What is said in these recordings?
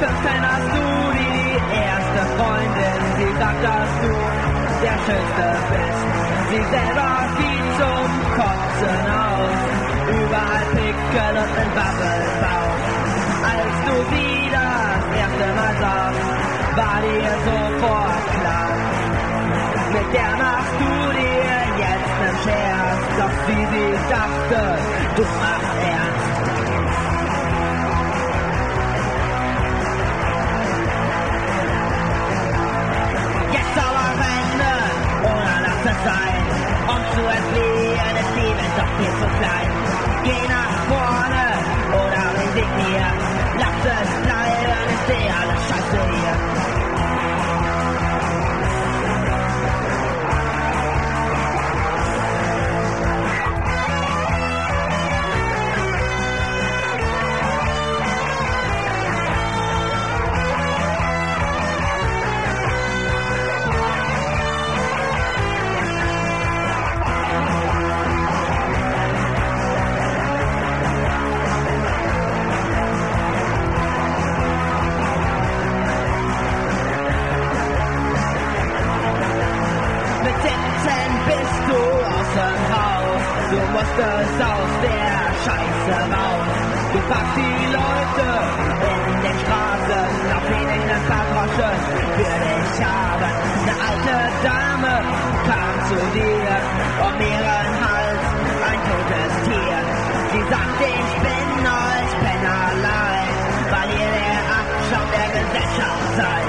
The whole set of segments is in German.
15 hast du die erste Freundin, sie sagt, dass du der Schönste bist. Sie selber sieht zum Kotzen aus, überall Pickel und ein Wabbelbauch. Als du sie das erste Mal sahst, war dir sofort klar, mit der machst du dir jetzt nen Scherz, doch sie dachte, du machst ernst. Jetzt aber Wende oder lass es sein, um zu entfliehen ist die Welt doch viel zu klein. Geh nach vorne oder resignier, lass es bleiben, ich seh alles scheiße hier. Du musstest aus der Scheiße raus. Du fragst die Leute in den Straßen, auf ihnen ein paar Groschen für dich haben. Eine alte Dame kam zu dir, um ihren Hals ein totes Tier. Sie sagt, ich bin euch Penner leid, weil ihr der Abschaum der Gesellschaft seid.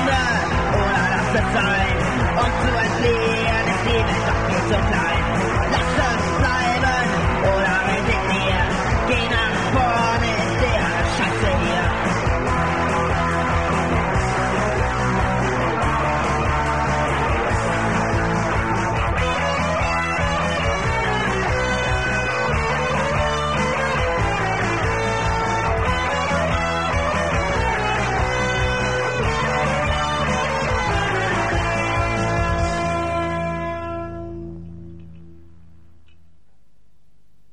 Sein, um zu entfliehen, ist die Welt doch viel zu klein.